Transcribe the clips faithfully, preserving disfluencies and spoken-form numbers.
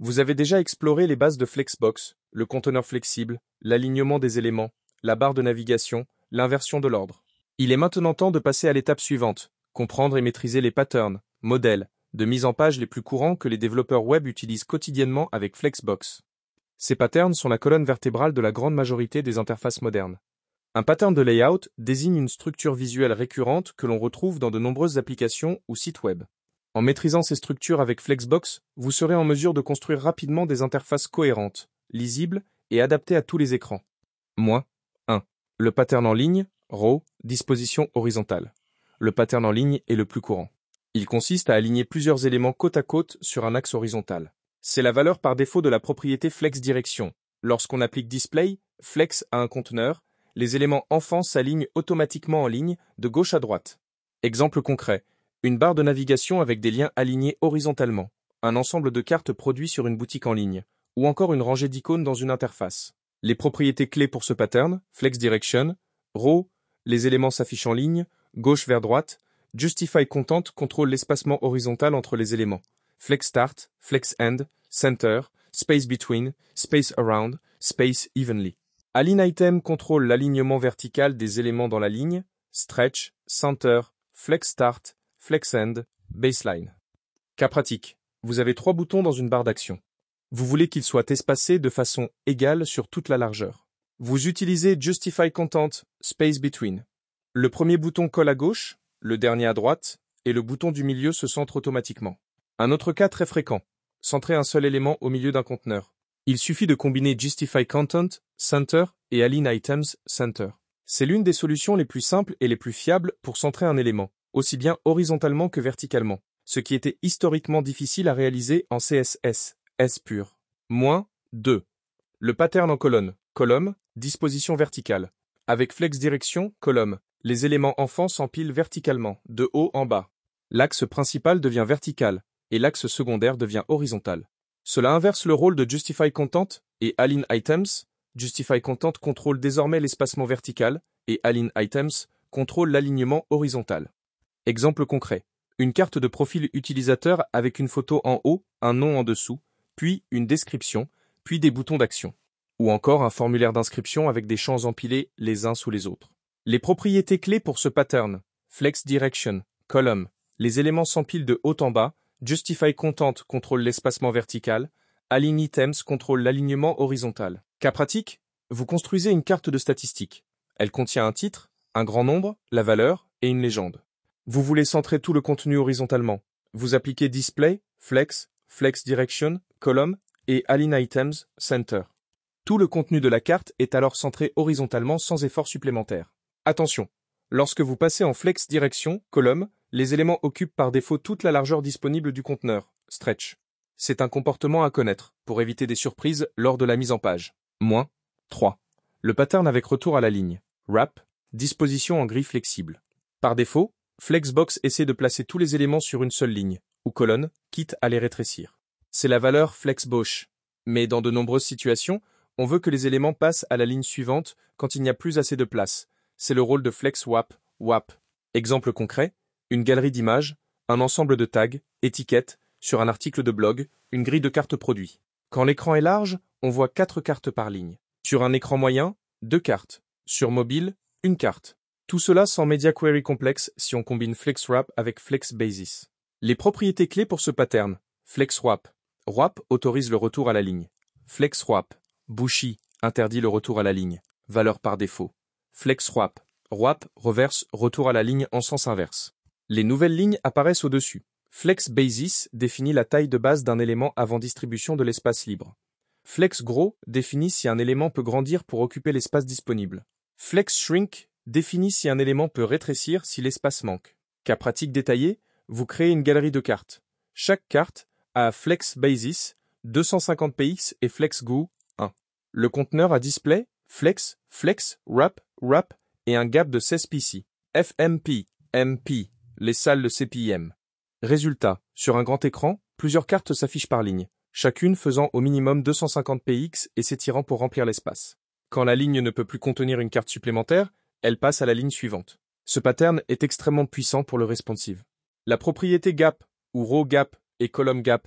Vous avez déjà exploré les bases de Flexbox, le conteneur flexible, l'alignement des éléments, la barre de navigation, l'inversion de l'ordre. Il est maintenant temps de passer à l'étape suivante, comprendre et maîtriser les patterns, modèles, de mise en page les plus courants que les développeurs web utilisent quotidiennement avec Flexbox. Ces patterns sont la colonne vertébrale de la grande majorité des interfaces modernes. Un pattern de layout désigne une structure visuelle récurrente que l'on retrouve dans de nombreuses applications ou sites web. En maîtrisant ces structures avec Flexbox, vous serez en mesure de construire rapidement des interfaces cohérentes, lisibles et adaptées à tous les écrans. Moins un. Le pattern en ligne, row, disposition horizontale. Le pattern en ligne est le plus courant. Il consiste à aligner plusieurs éléments côte à côte sur un axe horizontal. C'est la valeur par défaut de la propriété Flex Direction. Lorsqu'on applique Display, Flex à un conteneur, les éléments enfants s'alignent automatiquement en ligne de gauche à droite. Exemple concret. Une barre de navigation avec des liens alignés horizontalement, un ensemble de cartes produit sur une boutique en ligne, ou encore une rangée d'icônes dans une interface. Les propriétés clés pour ce pattern, Flex Direction, Row, les éléments s'affichent en ligne, gauche vers droite, Justify Content contrôle l'espacement horizontal entre les éléments, Flex Start, Flex End, Center, Space Between, Space Around, Space Evenly. Align Item contrôle l'alignement vertical des éléments dans la ligne, Stretch, Center, Flex Start, Flex End, Baseline. Cas pratique. Vous avez trois boutons dans une barre d'action. Vous voulez qu'ils soient espacés de façon égale sur toute la largeur. Vous utilisez Justify Content, Space Between. Le premier bouton colle à gauche, le dernier à droite, et le bouton du milieu se centre automatiquement. Un autre cas très fréquent. Centrer un seul élément au milieu d'un conteneur. Il suffit de combiner Justify Content, Center et Align Items, Center. C'est l'une des solutions les plus simples et les plus fiables pour centrer un élément, aussi bien horizontalement que verticalement, ce qui était historiquement difficile à réaliser en C S S, S pur. Moins deux. Le pattern en colonne, colonne, disposition verticale. Avec Flex Direction, colonne, les éléments enfants s'empilent verticalement, de haut en bas. L'axe principal devient vertical, et l'axe secondaire devient horizontal. Cela inverse le rôle de Justify Content et Align Items. Justify Content contrôle désormais l'espacement vertical, et Align Items contrôle l'alignement horizontal. Exemple concret. Une carte de profil utilisateur avec une photo en haut, un nom en dessous, puis une description, puis des boutons d'action. Ou encore un formulaire d'inscription avec des champs empilés les uns sous les autres. Les propriétés clés pour ce pattern. Flex Direction, column. Les éléments s'empilent de haut en bas. Justify Content contrôle l'espacement vertical. Align Items contrôle l'alignement horizontal. Cas pratique. Vous construisez une carte de statistiques. Elle contient un titre, un grand nombre, la valeur et une légende. Vous voulez centrer tout le contenu horizontalement. Vous appliquez Display, Flex, Flex Direction, Column et Align Items, Center. Tout le contenu de la carte est alors centré horizontalement sans effort supplémentaire. Attention, lorsque vous passez en Flex Direction, Column, les éléments occupent par défaut toute la largeur disponible du conteneur, Stretch. C'est un comportement à connaître pour éviter des surprises lors de la mise en page. Moins trois. Le pattern avec retour à la ligne, Wrap, disposition en grille flexible. Par défaut, Flexbox essaie de placer tous les éléments sur une seule ligne, ou colonne, quitte à les rétrécir. C'est la valeur Flexbox. Mais dans de nombreuses situations, on veut que les éléments passent à la ligne suivante quand il n'y a plus assez de place. C'est le rôle de FlexWrap, W A P. Exemple concret, une galerie d'images, un ensemble de tags, étiquettes, sur un article de blog, une grille de cartes produits. Quand l'écran est large, on voit quatre cartes par ligne. Sur un écran moyen, deux cartes. Sur mobile, une carte. Tout cela sans Media Query complexe si on combine FlexWrap avec FlexBasis. Les propriétés clés pour ce pattern. FlexWrap. Wrap autorise le retour à la ligne. FlexWrap. Bushy interdit le retour à la ligne. Valeur par défaut. FlexWrap. Wrap reverse retour à la ligne en sens inverse. Les nouvelles lignes apparaissent au-dessus. FlexBasis définit la taille de base d'un élément avant distribution de l'espace libre. FlexGrow définit si un élément peut grandir pour occuper l'espace disponible. FlexShrink définit si un élément peut rétrécir si l'espace manque. Cas pratique détaillé, vous créez une galerie de cartes. Chaque carte a FlexBasis, deux cent cinquante px et FlexGo, un. Le conteneur a display, Flex, Flex, Wrap, Wrap et un gap de seize pc. F M P, M P, les salles de C P I M. Résultat, sur un grand écran, plusieurs cartes s'affichent par ligne, chacune faisant au minimum deux cent cinquante px et s'étirant pour remplir l'espace. Quand la ligne ne peut plus contenir une carte supplémentaire, elle passe à la ligne suivante. Ce pattern est extrêmement puissant pour le responsive. La propriété gap, ou row gap et column gap,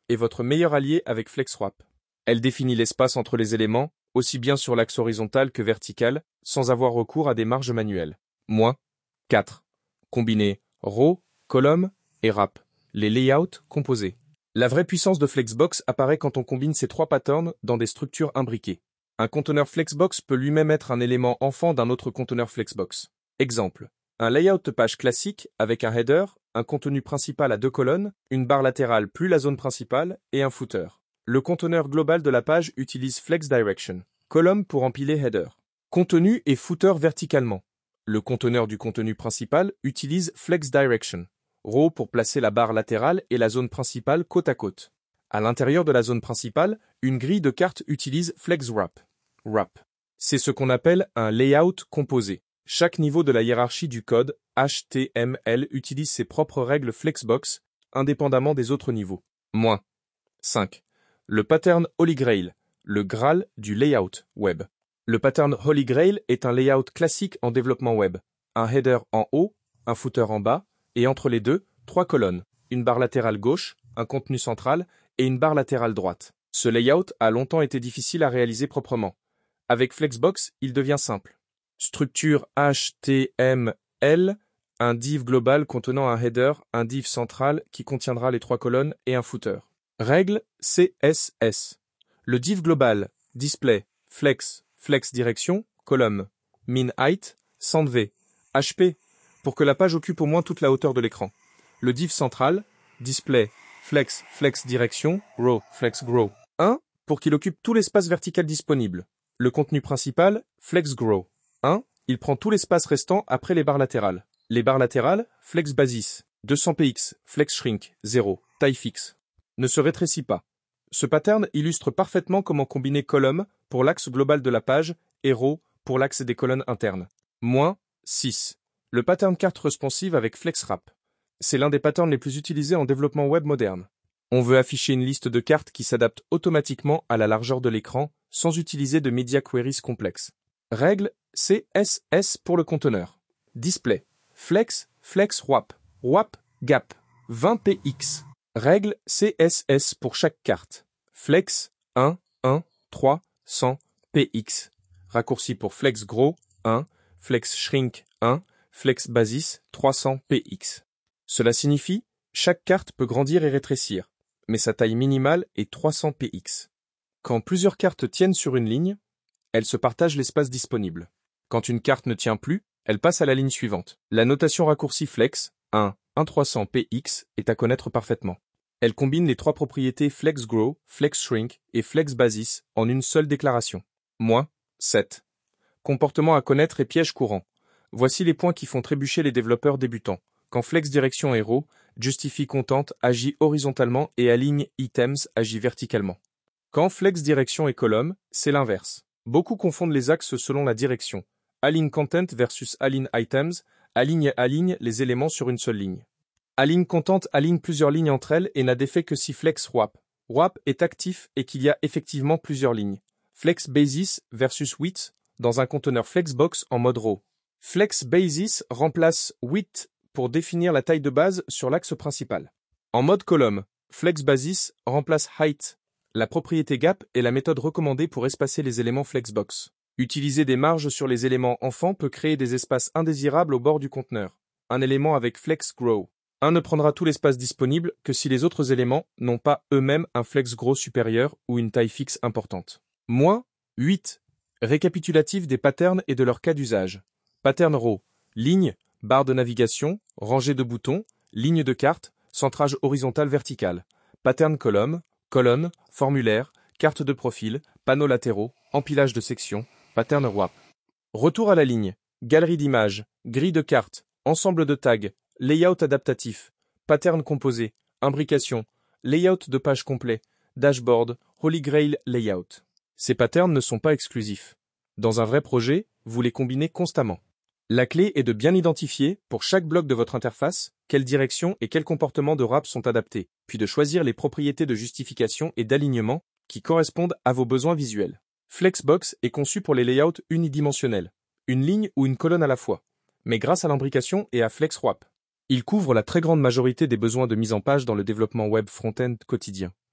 est votre meilleur allié avec FlexWrap. Elle définit l'espace entre les éléments, aussi bien sur l'axe horizontal que vertical, sans avoir recours à des marges manuelles. Moins quatre. Combiner row, column et wrap, les layouts composés. La vraie puissance de Flexbox apparaît quand on combine ces trois patterns dans des structures imbriquées. Un conteneur Flexbox peut lui-même être un élément enfant d'un autre conteneur Flexbox. Exemple, un layout de page classique avec un header, un contenu principal à deux colonnes, une barre latérale plus la zone principale et un footer. Le conteneur global de la page utilise FlexDirection, column pour empiler header, contenu et footer verticalement. Le conteneur du contenu principal utilise FlexDirection, row pour placer la barre latérale et la zone principale côte à côte. À l'intérieur de la zone principale, une grille de cartes utilise FlexWrap. Wrap. C'est ce qu'on appelle un layout composé. Chaque niveau de la hiérarchie du code H T M L utilise ses propres règles Flexbox, indépendamment des autres niveaux. Moins cinq. Le pattern Holy Grail, le Graal du layout web. Le pattern Holy Grail est un layout classique en développement web. Un header en haut, un footer en bas, et entre les deux, trois colonnes, une barre latérale gauche, un contenu central et une barre latérale droite. Ce layout a longtemps été difficile à réaliser proprement. Avec Flexbox, il devient simple. Structure H T M L, un div global contenant un header, un div central qui contiendra les trois colonnes et un footer. Règle C S S. Le div global, display, flex, flex direction, column, min height, centv, H P, pour que la page occupe au moins toute la hauteur de l'écran. Le div central, display, flex, flex direction, row, flex grow. un, pour qu'il occupe tout l'espace vertical disponible. Le contenu principal, flex grow. un, il prend tout l'espace restant après les barres latérales. Les barres latérales, flex basis, deux cents px, flex shrink, zéro, taille fixe. Ne se rétrécit pas. Ce pattern illustre parfaitement comment combiner column pour l'axe global de la page et row pour l'axe des colonnes internes. Moins six. Le pattern carte responsive avec FlexWrap. C'est l'un des patterns les plus utilisés en développement web moderne. On veut afficher une liste de cartes qui s'adapte automatiquement à la largeur de l'écran sans utiliser de media queries complexes. Règle C S S pour le conteneur. Display. Flex, flex wrap. Wrap, gap. vingt px. Règle C S S pour chaque carte. Flex, un, un, trois, cent px. Raccourci pour flex grow, un, flex shrink, un, flex basis, trois cents px. Cela signifie, chaque carte peut grandir et rétrécir, mais sa taille minimale est trois cents px. Quand plusieurs cartes tiennent sur une ligne, elles se partagent l'espace disponible. Quand une carte ne tient plus, elle passe à la ligne suivante. La notation raccourci flex, un, un trois cents px, est à connaître parfaitement. Elle combine les trois propriétés flex grow, flex shrink et flex basis en une seule déclaration. Moins sept. Comportement à connaître et piège courant. Voici les points qui font trébucher les développeurs débutants. Quand flex direction et row, justifie content agit horizontalement et aligne items agit verticalement. Quand flex direction et column, c'est l'inverse. Beaucoup confondent les axes selon la direction. Align content versus align items, aligne aligne les éléments sur une seule ligne. Align content aligne plusieurs lignes entre elles et n'a d'effet que si flex wrap. Wrap est actif et qu'il y a effectivement plusieurs lignes. Flex basis versus width dans un conteneur Flexbox en mode row. Flex basis remplace width pour définir la taille de base sur l'axe principal. En mode column, flex basis remplace height. La propriété gap est la méthode recommandée pour espacer les éléments Flexbox. Utiliser des marges sur les éléments enfants peut créer des espaces indésirables au bord du conteneur. Un élément avec flex grow. Un ne prendra tout l'espace disponible que si les autres éléments n'ont pas eux-mêmes un flex grow supérieur ou une taille fixe importante. Moins huit. Récapitulatif des patterns et de leur cas d'usage. Pattern row. Ligne, barre de navigation, rangée de boutons, ligne de carte, centrage horizontal vertical. Pattern column, colonne, formulaire, carte de profil, panneaux latéraux, empilage de sections, pattern wrap. Retour à la ligne. Galerie d'images, grille de cartes, ensemble de tags, layout adaptatif, pattern composé, imbrication, layout de page complet, dashboard, Holy Grail layout. Ces patterns ne sont pas exclusifs. Dans un vrai projet, vous les combinez constamment. La clé est de bien identifier, pour chaque bloc de votre interface, quelle direction et quel comportement de wrap sont adaptés, puis de choisir les propriétés de justification et d'alignement qui correspondent à vos besoins visuels. Flexbox est conçu pour les layouts unidimensionnels, une ligne ou une colonne à la fois, mais grâce à l'imbrication et à FlexWrap. Il couvre la très grande majorité des besoins de mise en page dans le développement web front-end quotidien.